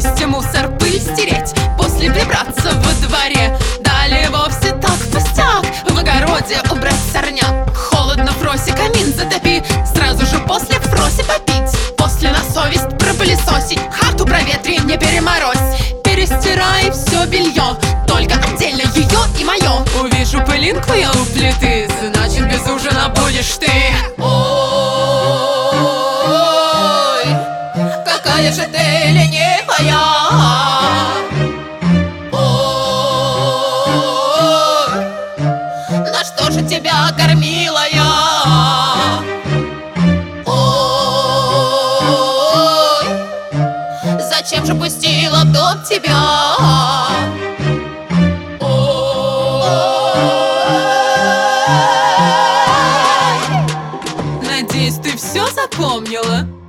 вынести мусор, пыль стереть, после прибраться во дворе. Далее вовсе так пустяк, в огороде убрать сорняк. Холодно, фросе камин затопи, сразу же после фросе попить. После на совесть пропылесосить, хату проветри, не переморозь. Перестирай все белье, только отдельно ее и мое. Увижу пылинку я у плиты, значит без ужина будешь ты. Ой, какая же ты ленивая. Ой, на что же тебя кормила я? Ой, зачем же пустила в дом тебя? Надеюсь, ты все запомнила?